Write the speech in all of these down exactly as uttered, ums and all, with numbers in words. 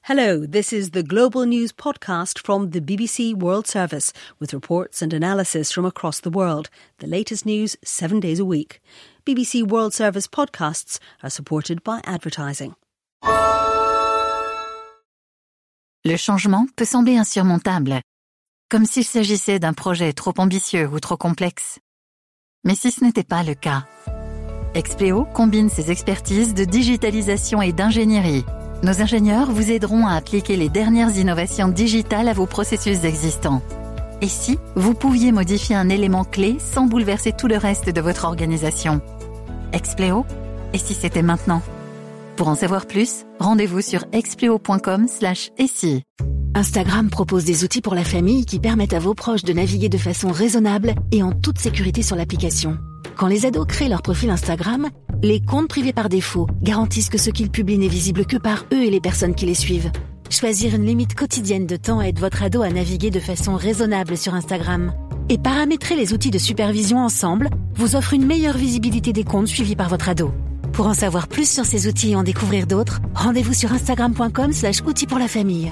Hello, this is the Global News podcast from the B B C World Service with reports and analysis from across the world. The latest news seven days a week. B B C World Service podcasts are supported by advertising. Le changement peut sembler insurmontable, comme s'il s'agissait d'un projet trop ambitieux ou trop complexe. Mais si ce n'était pas le cas, Expleo combine ses expertises de digitalisation et d'ingénierie. Nos ingénieurs vous aideront à appliquer les dernières innovations digitales à vos processus existants. Et si vous pouviez modifier un élément clé sans bouleverser tout le reste de votre organisation? Expleo, et si c'était maintenant? Pour en savoir plus, rendez-vous sur expleo.com slash et si. Instagram propose des outils pour la famille qui permettent à vos proches de naviguer de façon raisonnable et en toute sécurité sur l'application. Quand les ados créent leur profil Instagram, les comptes privés par défaut garantissent que ce qu'ils publient n'est visible que par eux et les personnes qui les suivent. Choisir une limite quotidienne de temps aide votre ado à naviguer de façon raisonnable sur Instagram. Et paramétrer les outils de supervision ensemble vous offre une meilleure visibilité des comptes suivis par votre ado. Pour en savoir plus sur ces outils et en découvrir d'autres, rendez-vous sur instagram.com slash outils pour la famille.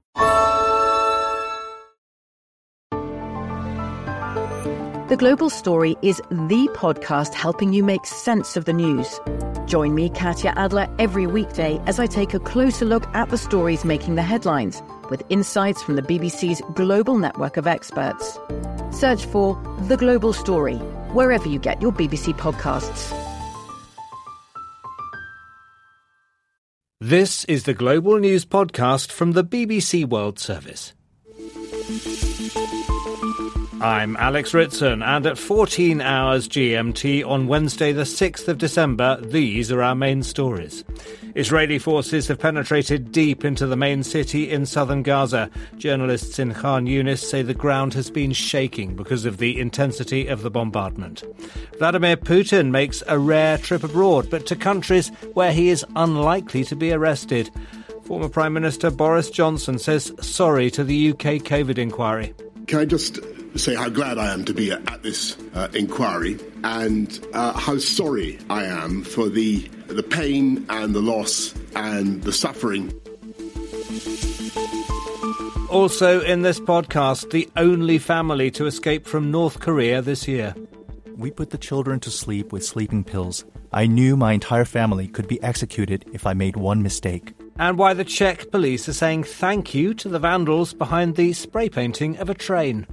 The Global Story is the podcast helping you make sense of the news. Join me, Katya Adler, every weekday as I take a closer look at the stories making the headlines, with insights from the B B C's global network of experts. Search for The Global Story wherever you get your B B C podcasts. This is the Global News podcast from the B B C World Service. I'm Alex Ritson, and at fourteen hours G M T on Wednesday the sixth of December, these are our main stories. Israeli forces have penetrated deep into the main city in southern Gaza. Journalists in Khan Yunis say the ground has been shaking because of the intensity of the bombardment. Vladimir Putin makes a rare trip abroad, but to countries where he is unlikely to be arrested. Former Prime Minister Boris Johnson says sorry to the U K COVID inquiry. Can I just say how glad I am to be at this uh, inquiry and uh, how sorry I am for the the pain and the loss and the suffering. Also in this podcast, the only family to escape from North Korea this year. We put the children to sleep with sleeping pills. I knew my entire family could be executed if I made one mistake. And why the Czech police are saying thank you to the vandals behind the spray painting of a train.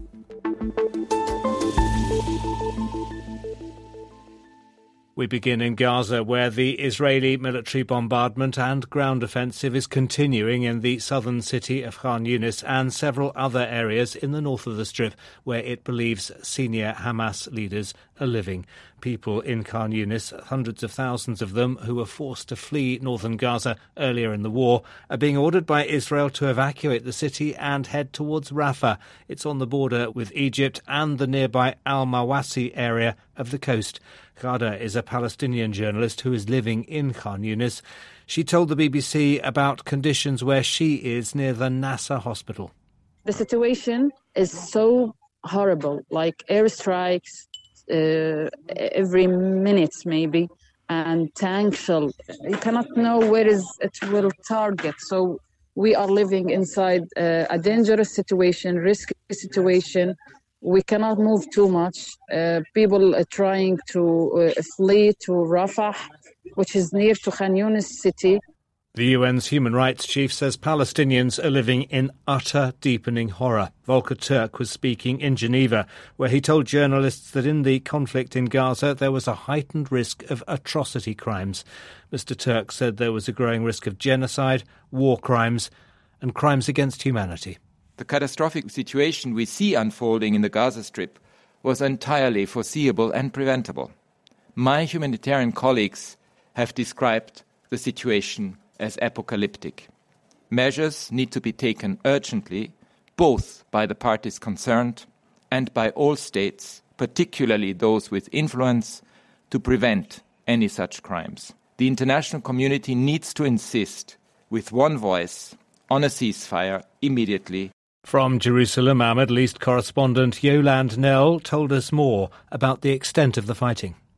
We begin in Gaza, where the Israeli military bombardment and ground offensive is continuing in the southern city of Khan Yunis and several other areas in the north of the Strip, where it believes senior Hamas leaders are living. People in Khan Yunis, hundreds of thousands of them who were forced to flee northern Gaza earlier in the war, are being ordered by Israel to evacuate the city and head towards Rafah. It's on the border with Egypt and the nearby Al-Mawasi area of the coast. Ghada is a Palestinian journalist who is living in Khan Yunis. She told the B B C about conditions where she is near the Nasser hospital. The situation is so horrible, like airstrikes uh, every minute maybe, and tank shell. You cannot know where is it will target. So we are living inside uh, a dangerous situation, risky situation. We cannot move too much. Uh, people are trying to uh, flee to Rafah, which is near to Khan Yunis city. The U N's human rights chief says Palestinians are living in utter deepening horror. Volker Turk was speaking in Geneva, where he told journalists that in the conflict in Gaza there was a heightened risk of atrocity crimes. Mister Turk said there was a growing risk of genocide, war crimes and crimes against humanity. The catastrophic situation we see unfolding in the Gaza Strip was entirely foreseeable and preventable. My humanitarian colleagues have described the situation as apocalyptic. Measures need to be taken urgently, both by the parties concerned and by all states, particularly those with influence, to prevent any such crimes. The international community needs to insist with one voice on a ceasefire immediately. From Jerusalem, our Middle East correspondent Yolande Knell told us more about the extent of the fighting.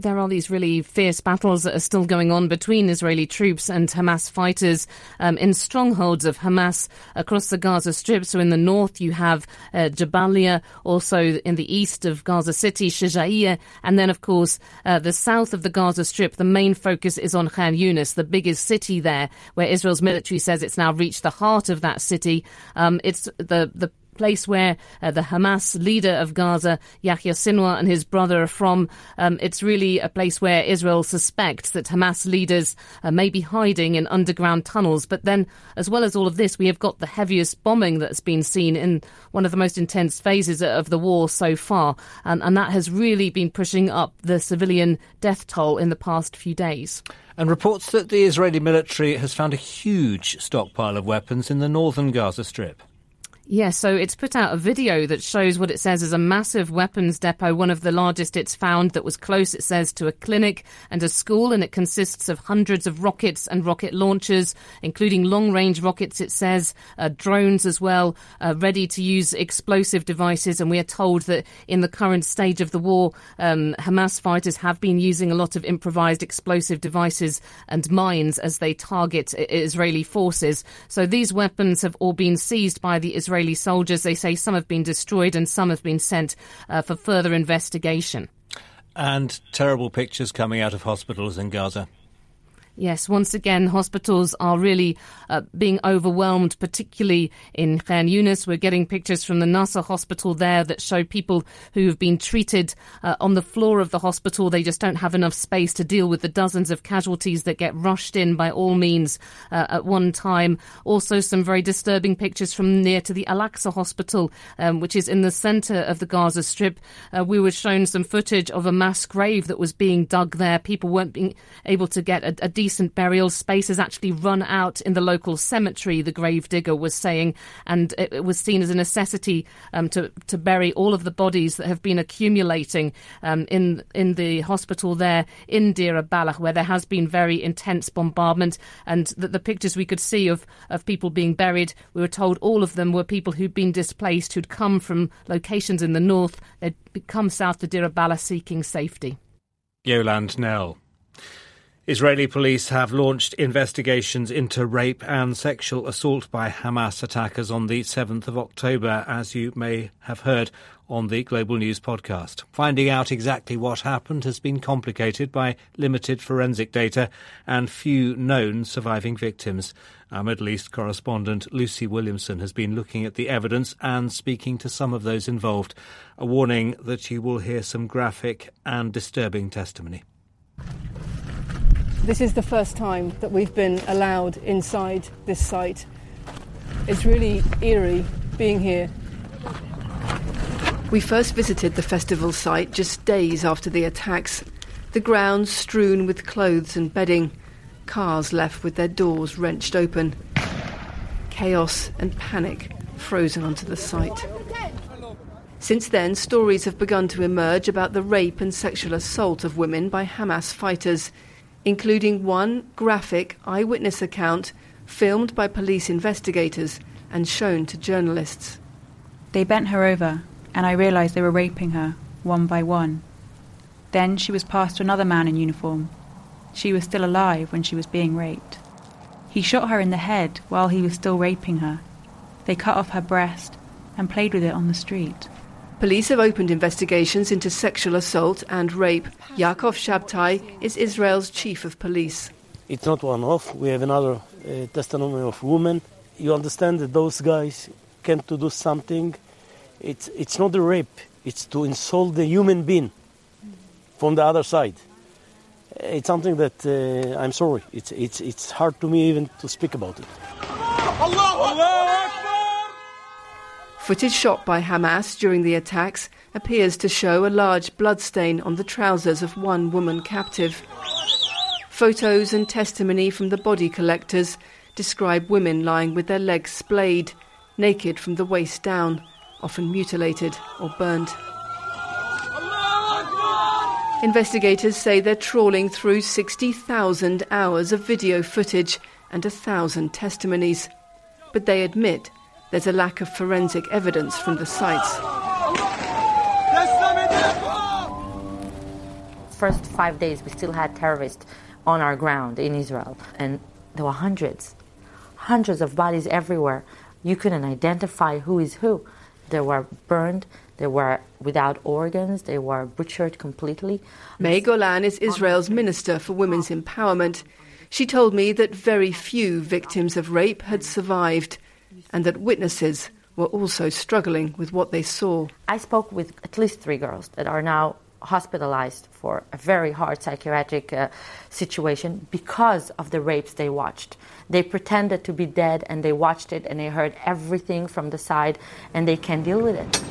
there are these really fierce battles that are still going on between Israeli troops and Hamas fighters um, in strongholds of Hamas across the Gaza Strip. So in the north you have uh, Jabalia, also in the east of Gaza City, Shajaiya, and then of course uh, the south of the Gaza Strip. The main focus is on Khan Yunis, the biggest city there, where Israel's military says it's now reached the heart of that city. Um, it's the the place where uh, the Hamas leader of Gaza, Yahya Sinwar, and his brother are from. Um, it's really a place where Israel suspects that Hamas leaders uh, may be hiding in underground tunnels. But then, as well as all of this, we have got the heaviest bombing that's been seen in one of the most intense phases of the war so far. And, and that has really been pushing up the civilian death toll in the past few days. And reports that the Israeli military has found a huge stockpile of weapons in the northern Gaza Strip. Yes, so it's put out a video that shows what it says is a massive weapons depot, one of the largest it's found, that was close, it says, to a clinic and a school, and it consists of hundreds of rockets and rocket launchers, including long-range rockets, it says, uh, drones as well, uh, ready to use explosive devices. And we are told that in the current stage of the war, um, Hamas fighters have been using a lot of improvised explosive devices and mines as they target Israeli forces. So these weapons have all been seized by the Israeli soldiers. They say some have been destroyed and some have been sent uh, for further investigation. And terrible pictures coming out of hospitals in Gaza. Yes, once again, hospitals are really uh, being overwhelmed, particularly in Khan Yunis. We're getting pictures from the Nasser hospital there that show people who have been treated uh, on the floor of the hospital. They just don't have enough space to deal with the dozens of casualties that get rushed in by all means uh, at one time. Also, some very disturbing pictures from near to the Al-Aqsa hospital, um, which is in the centre of the Gaza Strip. Uh, we were shown some footage of a mass grave that was being dug there. People weren't being able to get a, a decent burial space has actually run out in the local cemetery, the grave digger was saying, and it, it was seen as a necessity um, to, to bury all of the bodies that have been accumulating um, in in the hospital there in Deir al-Balah, where there has been very intense bombardment. And the, the pictures we could see of, of people being buried, we were told all of them were people who'd been displaced, who'd come from locations in the north. They'd come south to Deir al-Balah seeking safety. Yolande Knell. Israeli police have launched investigations into rape and sexual assault by Hamas attackers on the seventh of October, as you may have heard on the Global News podcast. Finding out exactly what happened has been complicated by limited forensic data and few known surviving victims. Our Middle East correspondent Lucy Williamson has been looking at the evidence and speaking to some of those involved. A warning that you will hear some graphic and disturbing testimony. This is the first time that we've been allowed inside this site. It's really eerie being here. We first visited the festival site just days after the attacks. The grounds strewn with clothes and bedding. Cars left with their doors wrenched open. Chaos and panic frozen onto the site. Since then, stories have begun to emerge about the rape and sexual assault of women by Hamas fighters, including one graphic eyewitness account filmed by police investigators and shown to journalists. They bent her over, and I realised they were raping her, one by one. Then she was passed to another man in uniform. She was still alive when she was being raped. He shot her in the head while he was still raping her. They cut off her breast and played with it on the street. Police have opened investigations into sexual assault and rape. Yaakov Shabtai is Israel's chief of police. It's not one-off. We have another uh, testimony of women. You understand that those guys came to do something. It's, it's not a rape. It's to insult the human being from the other side. It's something that, uh, I'm sorry, it's, it's, it's hard to me even to speak about it. Footage shot by Hamas during the attacks appears to show a large bloodstain on the trousers of one woman captive. Photos and testimony from the body collectors describe women lying with their legs splayed, naked from the waist down, often mutilated or burnt. Investigators say they're trawling through sixty thousand hours of video footage and a thousand testimonies. But they admit there's a lack of forensic evidence from the sites. first five days, we still had terrorists on our ground in Israel. And there were hundreds, hundreds of bodies everywhere. You couldn't identify who is who. They were burned, they were without organs, they were butchered completely. May Golan is Israel's Minister for Women's Empowerment. She told me that very few victims of rape had survived and that witnesses were also struggling with what they saw. I spoke with at least three girls that are now hospitalized for a very hard psychiatric uh, situation because of the rapes they watched. They pretended to be dead and they watched it and they heard everything from the side and they can't deal with it.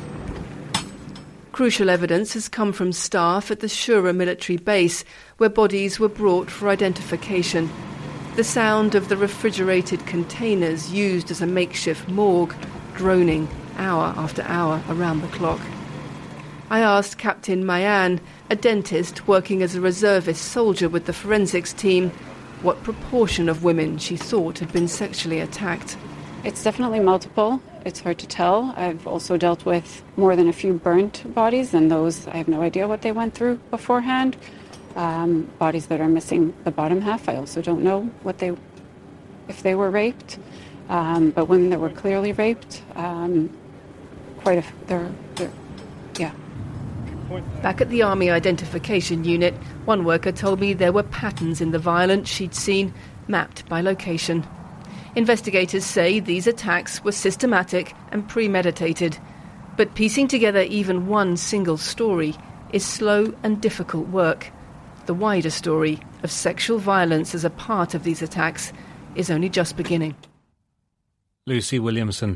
Crucial evidence has come from staff at the Shura military base where bodies were brought for identification. The sound of the refrigerated containers used as a makeshift morgue droning hour after hour around the clock. I asked Captain Mayan, a dentist working as a reservist soldier with the forensics team, what proportion of women she thought had been sexually attacked. It's definitely multiple. It's hard to tell. I've also dealt with more than a few burnt bodies, and those, I have no idea what they went through beforehand. Um, bodies that are missing the bottom half, I also don't know what they, if they were raped. Um, but women that were clearly raped, um, quite a, they're, they're, yeah. Back at the Army Identification Unit, one worker told me there were patterns in the violence she'd seen, mapped by location. Investigators say these attacks were systematic and premeditated, but piecing together even one single story is slow and difficult work. The wider story of sexual violence as a part of these attacks is only just beginning. Lucy Williamson.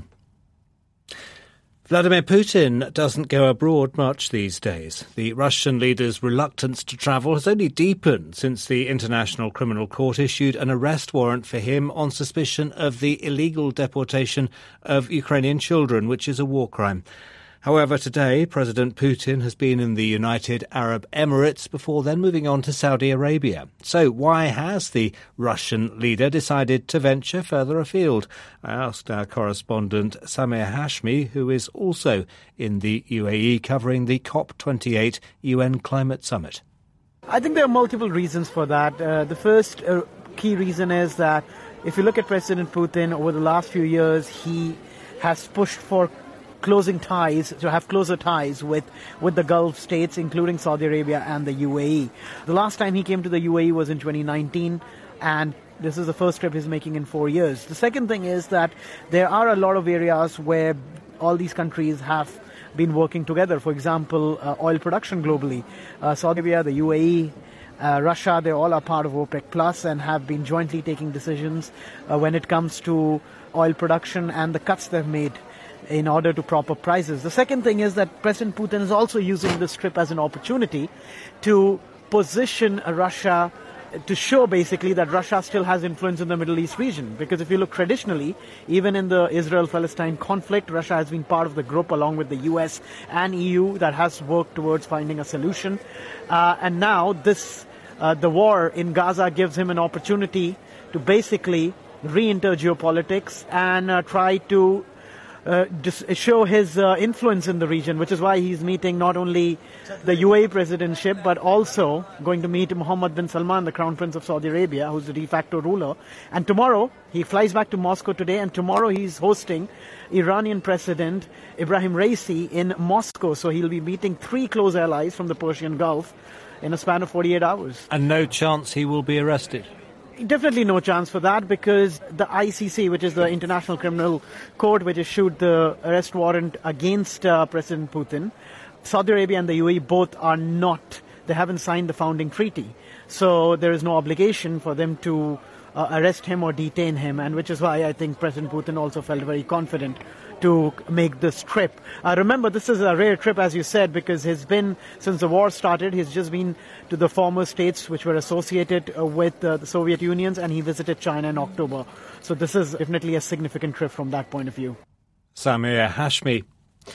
Vladimir Putin doesn't go abroad much these days. The Russian leader's reluctance to travel has only deepened since the International Criminal Court issued an arrest warrant for him on suspicion of the illegal deportation of Ukrainian children, which is a war crime. However, today, President Putin has been in the United Arab Emirates before then moving on to Saudi Arabia. So why has the Russian leader decided to venture further afield? I asked our correspondent Samir Hashmi, who is also in the U A E covering the COP twenty-eight U N Climate Summit. I think there are multiple reasons for that. Uh, the first uh, key reason is that if you look at President Putin over the last few years, he has pushed for closing ties, to have closer ties with, with the Gulf states, including Saudi Arabia and the U A E. The last time he came to the U A E was in twenty nineteen, and this is the first trip he's making in four years. The second thing is that there are a lot of areas where all these countries have been working together. For example, uh, oil production globally. Uh, Saudi Arabia, the U A E, Uh, Russia, they all are part of OPEC Plus and have been jointly taking decisions uh, when it comes to oil production and the cuts they've made in order to prop up prices. The second thing is that President Putin is also using this trip as an opportunity to position Russia, to show basically that Russia still has influence in the Middle East region. Because if you look traditionally, even in the Israel-Palestine conflict, Russia has been part of the group along with the U S and E U that has worked towards finding a solution. Uh, and now this, uh, the war in Gaza gives him an opportunity to basically re-enter geopolitics and uh, try to Uh, dis- show his uh, influence in the region, which is why he's meeting not only the U A E presidentship, but also going to meet Mohammed bin Salman, the Crown Prince of Saudi Arabia, who's the de facto ruler. And tomorrow, he flies back to Moscow today, and tomorrow he's hosting Iranian President Ibrahim Raisi in Moscow. So he'll be meeting three close allies from the Persian Gulf in a span of forty-eight hours. And no chance he will be arrested? Definitely no chance for that, because the I C C, which is the International Criminal Court, which issued the arrest warrant against uh, President Putin, Saudi Arabia and the U A E both are not, they haven't signed the founding treaty. So there is no obligation for them to uh, arrest him or detain him, and which is why I think President Putin also felt very confident to make this trip. Uh, remember, this is a rare trip, as you said, because he's been, since the war started, he's just been to the former states which were associated uh, with uh, the Soviet Union, and he visited China in October. So this is definitely a significant trip from that point of view. Samir Hashmi.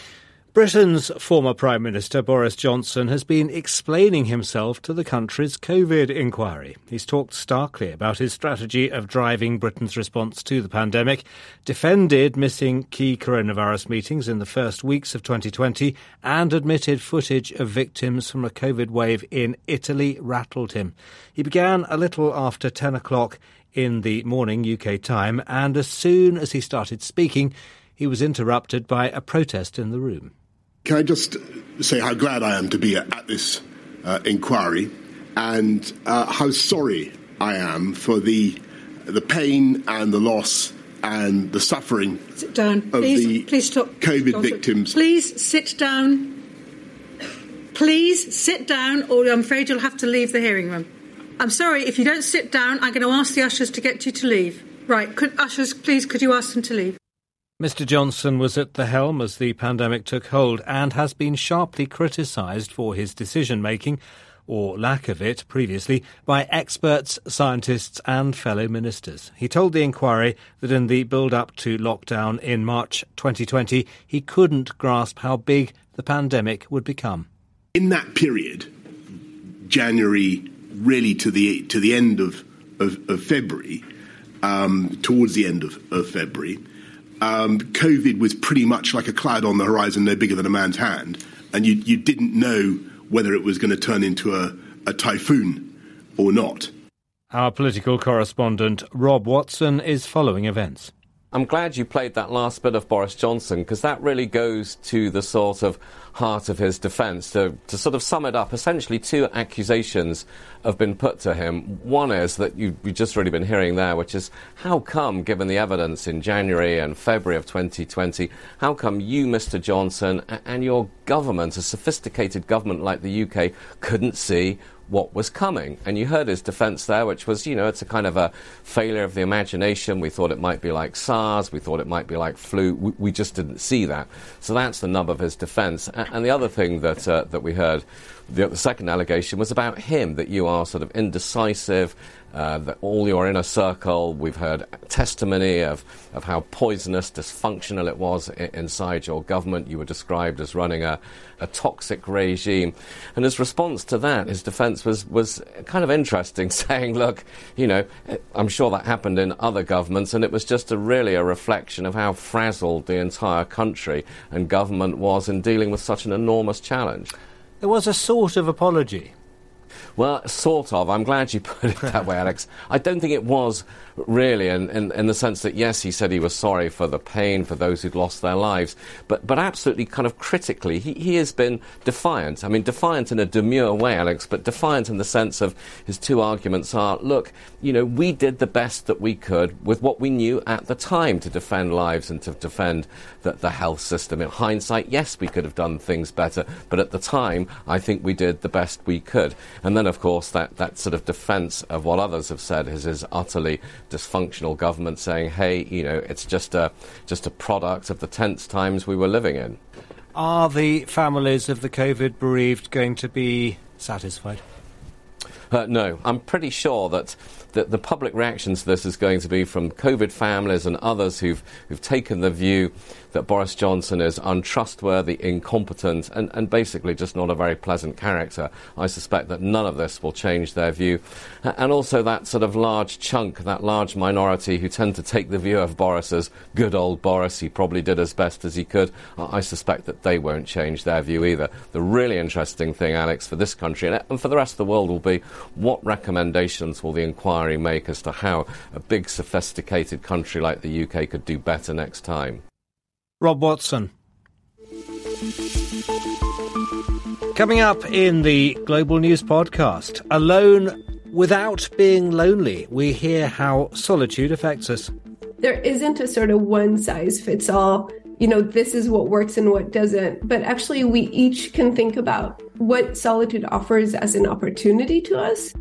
Britain's former Prime Minister Boris Johnson has been explaining himself to the country's COVID inquiry. He's talked starkly about his strategy of driving Britain's response to the pandemic, defended missing key coronavirus meetings in the first weeks of twenty twenty, and admitted footage of victims from a COVID wave in Italy rattled him. He began a little after ten o'clock in the morning U K time, and as soon as he started speaking, he was interrupted by a protest in the room. Can I just say how glad I am to be at this uh, inquiry, and uh, how sorry I am for the the pain and the loss and the suffering sit down. of Please, the please stop. COVID Stop victims. Please sit down. Please sit down, or I'm afraid you'll have to leave the hearing room. I'm sorry, if you don't sit down, I'm going to ask the ushers to get you to leave. Right, could, ushers, please, could you ask them to leave? Mister Johnson was at the helm as the pandemic took hold and has been sharply criticised for his decision-making, or lack of it previously, by experts, scientists and fellow ministers. He told the inquiry that in the build-up to lockdown in March twenty twenty, he couldn't grasp how big the pandemic would become. In that period, January really to the to the end of, of, of February, um, towards the end of, of February, Um, COVID was pretty much like a cloud on the horizon, no bigger than a man's hand, and you, you didn't know whether it was going to turn into a, a typhoon or not. Our political correspondent Rob Watson is following events. I'm glad you played that last bit of Boris Johnson, because that really goes to the sort of heart of his defence. To, to sort of sum it up, essentially two accusations have been put to him. One is that you, you've just really been hearing there, which is how come, given the evidence in January and February of twenty twenty, how come you, Mister Johnson, and your government, a sophisticated government like the U K, couldn't see what was coming? And you heard his defence there, which was, you know, it's a kind of a failure of the imagination. We thought it might be like SARS. We thought it might be like flu. We, we just didn't see that. So that's the nub of his defence. And, and the other thing that uh, that we heard, the, the second allegation, was about him, that you are sort of indecisive, uh, that all your inner circle. We've heard testimony of, of how poisonous, dysfunctional it was I- inside your government. You were described as running a, a toxic regime. And his response to that, his defence was, was kind of interesting, saying, look, you know, I'm sure that happened in other governments, and it was just a really a reflection of how frazzled the entire country and government was in dealing with such an enormous challenge. There was a sort of apology. Well, sort of. I'm glad you put it that way, Alex. I don't think it was really, in, in, in the sense that, yes, he said he was sorry for the pain, for those who'd lost their lives, but, but absolutely kind of critically, he, he has been defiant. I mean, defiant in a demure way, Alex, but defiant in the sense of his two arguments are, look, you know, we did the best that we could with what we knew at the time to defend lives and to defend the, the health system. In hindsight, yes, we could have done things better, but at the time, I think we did the best we could. And then, of course, that, that sort of defence of what others have said is his utterly dysfunctional government saying, hey, you know, it's just a just a product of the tense times we were living in. Are the families of the COVID bereaved going to be satisfied? Uh, no, I'm pretty sure that the, the public reaction to this is going to be from COVID families and others who've, who've taken the view that Boris Johnson is untrustworthy, incompetent, and, and basically just not a very pleasant character. I suspect that none of this will change their view. And also that sort of large chunk, that large minority who tend to take the view of Boris as good old Boris, he probably did as best as he could. I suspect that they won't change their view either. The really interesting thing, Alex, for this country and for the rest of the world will be what recommendations will the inquiry make as to how a big, sophisticated country like the U K could do better next time. Rob Watson. Coming up in the Global News podcast, alone without being lonely, we hear how solitude affects us. There isn't a sort of one-size-fits-all, you know, this is what works and what doesn't, but actually we each can think about what solitude offers as an opportunity to us.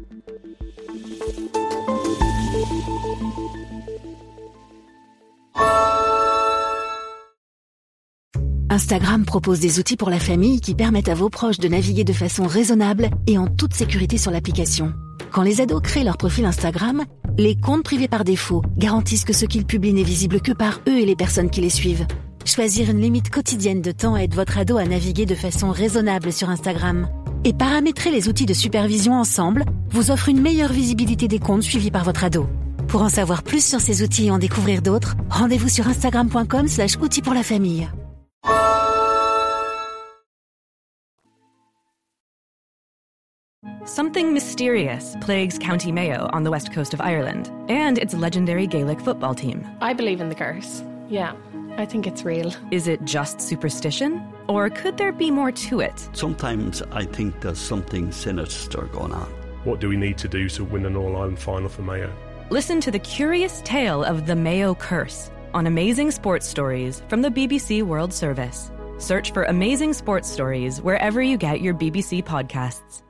Instagram propose des outils pour la famille qui permettent à vos proches de naviguer de façon raisonnable et en toute sécurité sur l'application. Quand les ados créent leur profil Instagram, les comptes privés par défaut garantissent que ce qu'ils publient n'est visible que par eux et les personnes qui les suivent. Choisir une limite quotidienne de temps aide votre ado à naviguer de façon raisonnable sur Instagram. Et paramétrer les outils de supervision ensemble vous offre une meilleure visibilité des comptes suivis par votre ado. Pour en savoir plus sur ces outils et en découvrir d'autres, rendez-vous sur instagram.com slash outils pour la famille. Something mysterious plagues County Mayo on the west coast of Ireland and its legendary Gaelic football team. I believe in the curse. Yeah, I think it's real. Is it just superstition? Or could there be more to it? Sometimes I think there's something sinister going on. What do we need to do to win an All-Ireland final for Mayo? Listen to the curious tale of the Mayo curse on Amazing Sports Stories from the B B C World Service. Search for Amazing Sports Stories wherever you get your B B C podcasts.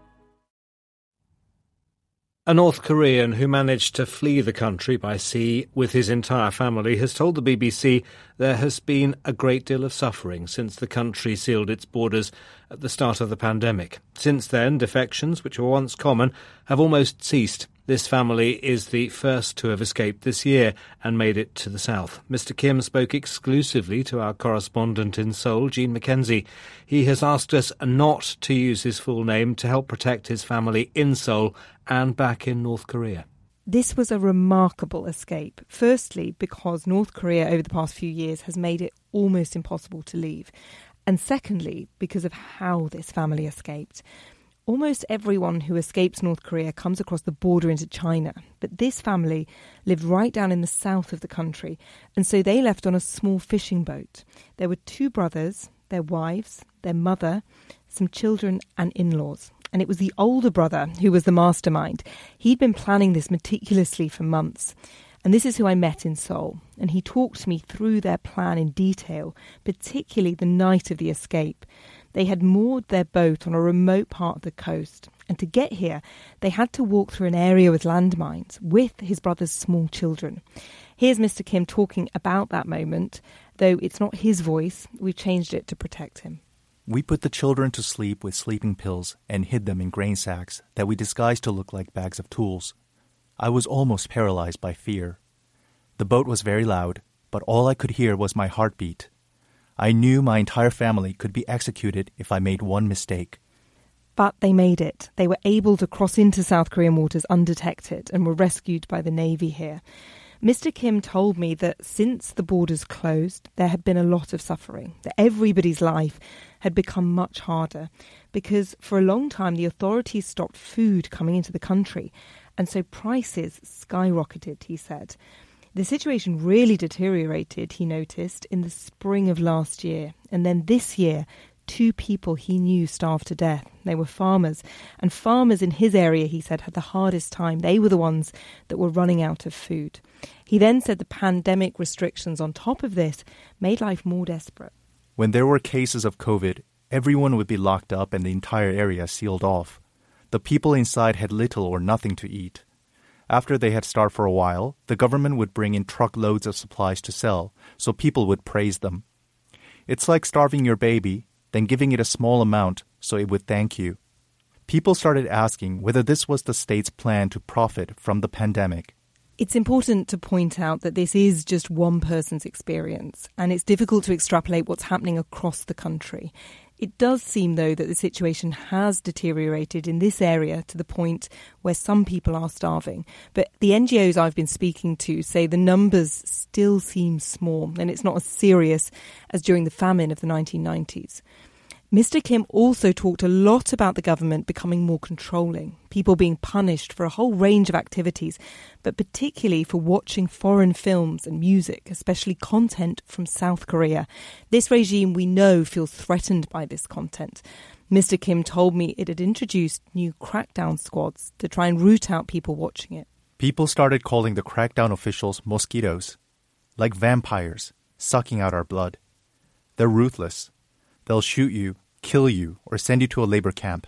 A North Korean who managed to flee the country by sea with his entire family has told the B B C there has been a great deal of suffering since the country sealed its borders at the start of the pandemic. Since then, defections, which were once common, have almost ceased. This family is the first to have escaped this year and made it to the south. Mister Kim spoke exclusively to our correspondent in Seoul, Jean McKenzie. He has asked us not to use his full name to help protect his family in Seoul and back in North Korea. This was a remarkable escape. Firstly, because North Korea over the past few years has made it almost impossible to leave. And secondly, because of how this family escaped. Almost everyone who escapes North Korea comes across the border into China, but this family lived right down in the south of the country, and so they left on a small fishing boat. There were two brothers, their wives, their mother, some children and in-laws. And it was the older brother who was the mastermind. He'd been planning this meticulously for months. And this is who I met in Seoul. And he talked me through their plan in detail, particularly the night of the escape. They had moored their boat on a remote part of the coast. And to get here, they had to walk through an area with landmines with his brother's small children. Here's Mister Kim talking about that moment. Though it's not his voice, we've changed it to protect him. We put the children to sleep with sleeping pills and hid them in grain sacks that we disguised to look like bags of tools. I was almost paralyzed by fear. The boat was very loud, but all I could hear was my heartbeat. I knew my entire family could be executed if I made one mistake. But they made it. They were able to cross into South Korean waters undetected and were rescued by the Navy here. Mister Kim told me that since the borders closed, there had been a lot of suffering, that everybody's life had become much harder because for a long time the authorities stopped food coming into the country and so prices skyrocketed, he said. The situation really deteriorated, he noticed, in the spring of last year. And then this year, two people he knew starved to death. They were farmers. And farmers in his area, he said, had the hardest time. They were the ones that were running out of food. He then said the pandemic restrictions on top of this made life more desperate. When there were cases of COVID, everyone would be locked up and the entire area sealed off. The people inside had little or nothing to eat. After they had starved for a while, the government would bring in truckloads of supplies to sell, so people would praise them. It's like starving your baby, then giving it a small amount so it would thank you. People started asking whether this was the state's plan to profit from the pandemic. It's important to point out that this is just one person's experience, and it's difficult to extrapolate what's happening across the country. It does seem, though, that the situation has deteriorated in this area to the point where some people are starving. But the N G Os I've been speaking to say the numbers still seem small, and it's not as serious as during the famine of the nineteen nineties. Mister Kim also talked a lot about the government becoming more controlling, people being punished for a whole range of activities, but particularly for watching foreign films and music, especially content from South Korea. This regime, we know, feels threatened by this content. Mister Kim told me it had introduced new crackdown squads to try and root out people watching it. People started calling the crackdown officials mosquitoes, like vampires, sucking out our blood. They're ruthless. They'll shoot you, kill you, or send you to a labor camp.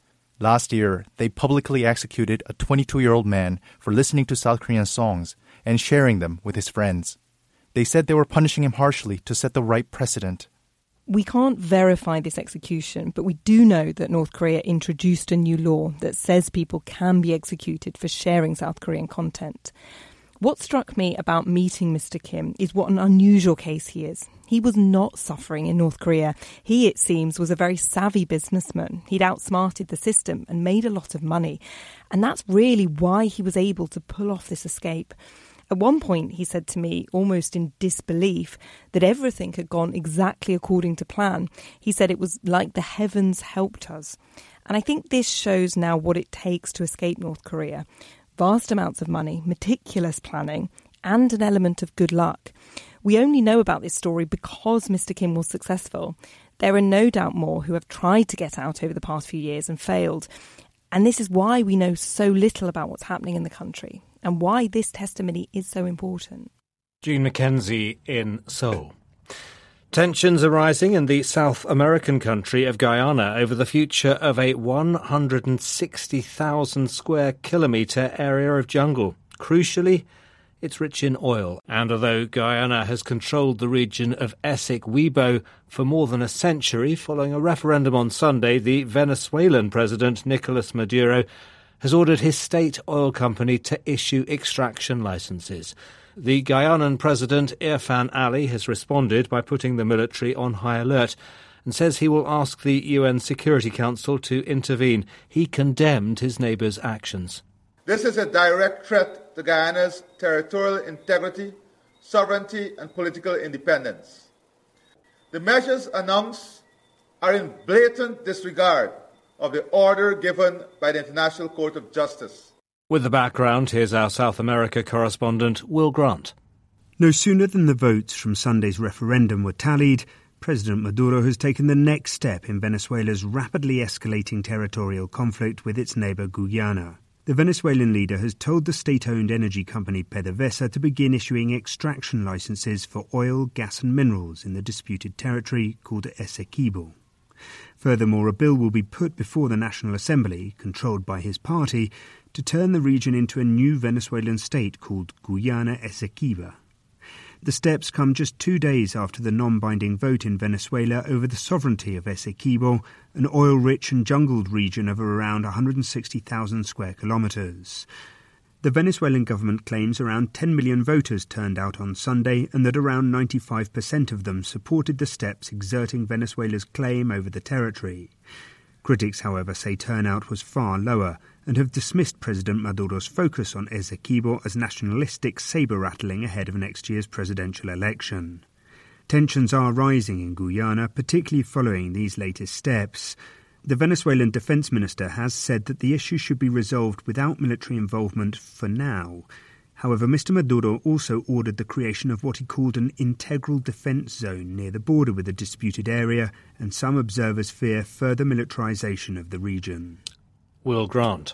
Last year, they publicly executed a twenty-two-year-old man for listening to South Korean songs and sharing them with his friends. They said they were punishing him harshly to set the right precedent. We can't verify this execution, but we do know that North Korea introduced a new law that says people can be executed for sharing South Korean content. What struck me about meeting Mister Kim is what an unusual case he is. He was not suffering in North Korea. He, it seems, was a very savvy businessman. He'd outsmarted the system and made a lot of money. And that's really why he was able to pull off this escape. At one point, he said to me, almost in disbelief, that everything had gone exactly according to plan. He said it was like the heavens helped us. And I think this shows now what it takes to escape North Korea. Vast amounts of money, meticulous planning, and an element of good luck. We only know about this story because Mister Kim was successful. There are no doubt more who have tried to get out over the past few years and failed. And this is why we know so little about what's happening in the country and why this testimony is so important. Jean Mackenzie in Seoul. Tensions are rising in the South American country of Guyana over the future of a one hundred sixty thousand square kilometre area of jungle. Crucially, it's rich in oil, and although Guyana has controlled the region of Essequibo for more than a century, following a referendum on Sunday, the Venezuelan president, Nicolas Maduro, has ordered his state oil company to issue extraction licenses. The Guyanan president, Irfan Ali, has responded by putting the military on high alert and says he will ask the U N Security Council to intervene. He condemned his neighbour's actions. This is a direct threat to Guyana's territorial integrity, sovereignty and political independence. The measures announced are in blatant disregard of the order given by the International Court of Justice. With the background, here's our South America correspondent, Will Grant. No sooner than the votes from Sunday's referendum were tallied, President Maduro has taken the next step in Venezuela's rapidly escalating territorial conflict with its neighbour Guyana. The Venezuelan leader has told the state-owned energy company PDVSA to begin issuing extraction licenses for oil, gas and minerals in the disputed territory called Essequibo. Furthermore, a bill will be put before the National Assembly, controlled by his party, to turn the region into a new Venezuelan state called Guyana Esequiba. The steps come just two days after the non-binding vote in Venezuela over the sovereignty of Essequibo, an oil-rich and jungled region of around one hundred sixty thousand square kilometres. The Venezuelan government claims around ten million voters turned out on Sunday and that around ninety-five percent of them supported the steps exerting Venezuela's claim over the territory. Critics, however, say turnout was far lower and have dismissed President Maduro's focus on Essequibo as nationalistic sabre-rattling ahead of next year's presidential election. Tensions are rising in Guyana, particularly following these latest steps. The Venezuelan defense minister has said that the issue should be resolved without military involvement for now. However, Mister Maduro also ordered the creation of what he called an integral defence zone near the border with the disputed area, and some observers fear further militarisation of the region. Will Grant.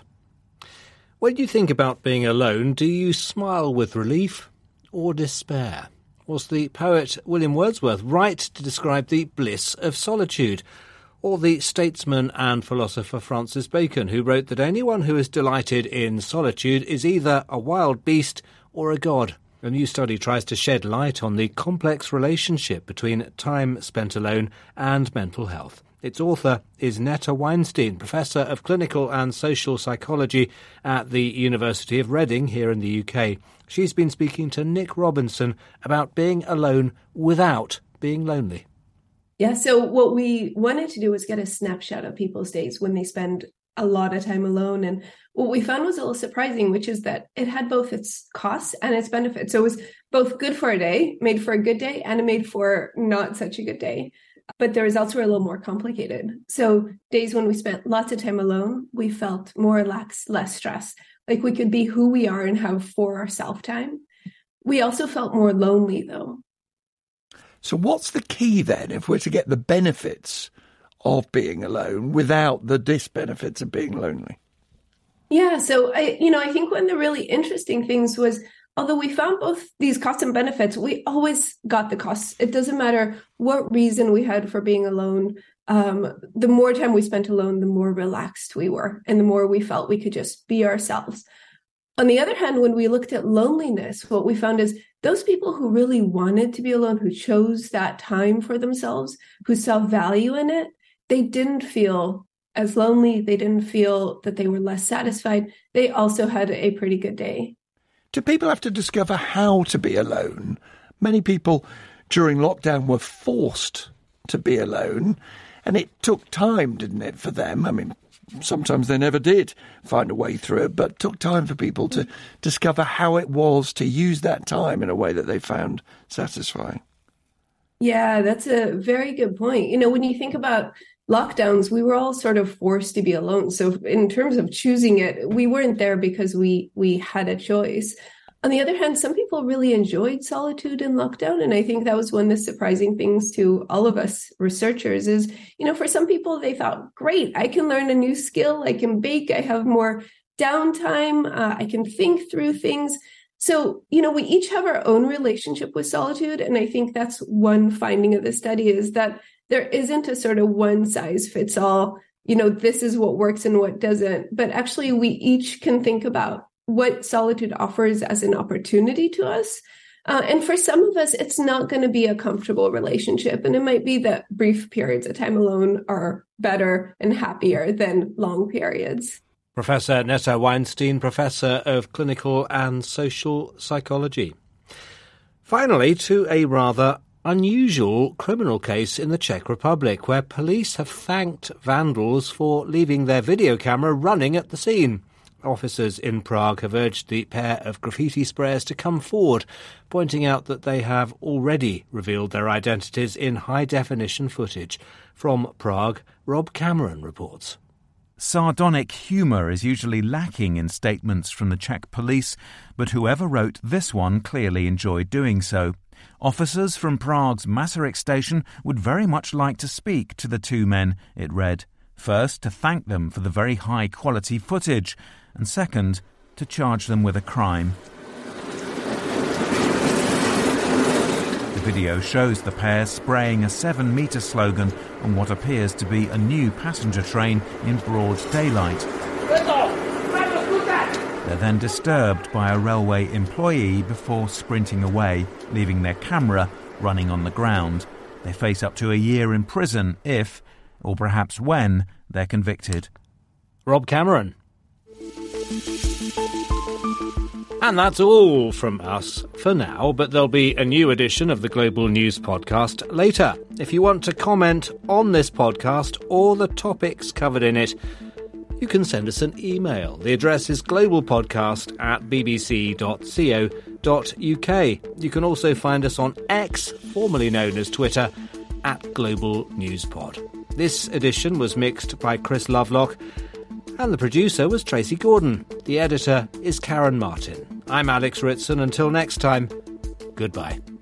When you think about being alone, do you smile with relief or despair? Was the poet William Wordsworth right to describe the bliss of solitude? Or the statesman and philosopher Francis Bacon, who wrote that anyone who is delighted in solitude is either a wild beast or a god. A new study tries to shed light on the complex relationship between time spent alone and mental health. Its author is Netta Weinstein, Professor of Clinical and Social Psychology at the University of Reading here in the U K. She's been speaking to Nick Robinson about being alone without being lonely. Yeah, so what we wanted to do was get a snapshot of people's days when they spend a lot of time alone. And what we found was a little surprising, which is that it had both its costs and its benefits. So it was both good for a day, made for a good day, and it made for not such a good day. But the results were a little more complicated. So days when we spent lots of time alone, we felt more relaxed, less stress, like we could be who we are and have for our self-time. We also felt more lonely, though. So what's the key then, if we're to get the benefits of being alone without the disbenefits of being lonely? Yeah, so I, you know, I think one of the really interesting things was, although we found both these costs and benefits, we always got the costs. It doesn't matter what reason we had for being alone. Um, the more time we spent alone, the more relaxed we were, and the more we felt we could just be ourselves. On the other hand, when we looked at loneliness, what we found is those people who really wanted to be alone, who chose that time for themselves, who saw value in it, they didn't feel as lonely. They didn't feel that they were less satisfied. They also had a pretty good day. do people have to discover how to be alone? Many people during lockdown were forced to be alone, and it took time, didn't it, for them? I mean, sometimes they never did find a way through it, but it took time for people to discover how it was to use that time in a way that they found satisfying. Yeah, that's a very good point. You know, when you think about lockdowns, we were all sort of forced to be alone. So in terms of choosing it, we weren't there because we we had a choice. On the other hand, some people really enjoyed solitude in lockdown. And I think that was one of the surprising things to all of us researchers is, you know, for some people, they thought, great, I can learn a new skill. I can bake. I have more downtime. Uh, I can think through things. So, you know, we each have our own relationship with solitude. And I think that's one finding of the study is that there isn't a sort of one size fits all, you know, this is what works and what doesn't. But actually, we each can think about what solitude offers as an opportunity to us. Uh, and for some of us, it's not going to be a comfortable relationship. And it might be that brief periods of time alone are better and happier than long periods. Professor Netta Weinstein, Professor of Clinical and Social Psychology. Finally, to a rather unusual criminal case in the Czech Republic, where police have thanked vandals for leaving their video camera running at the scene. Officers in Prague have urged the pair of graffiti sprayers to come forward, pointing out that they have already revealed their identities in high-definition footage. From Prague, Rob Cameron reports. Sardonic humour is usually lacking in statements from the Czech police, but whoever wrote this one clearly enjoyed doing so. Officers from Prague's Masaryk station would very much like to speak to the two men, it read. First, to thank them for the very high-quality footage, and second, to charge them with a crime. The video shows the pair spraying a seven-metre slogan on what appears to be a new passenger train in broad daylight. They're then disturbed by a railway employee before sprinting away, leaving their camera running on the ground. They face up to a year in prison if, or perhaps when, they're convicted. Rob Cameron. And that's all from us for now, but there'll be a new edition of the Global News Podcast later. If you want to comment on this podcast or the topics covered in it, you can send us an email. The address is globalpodcast at bbc dot co dot uk. You can also find us on X, formerly known as Twitter, at Global News Pod. This edition was mixed by Chris Lovelock, and the producer was Tracy Gordon. The editor is Karen Martin. I'm Alex Ritson. Until next time, goodbye.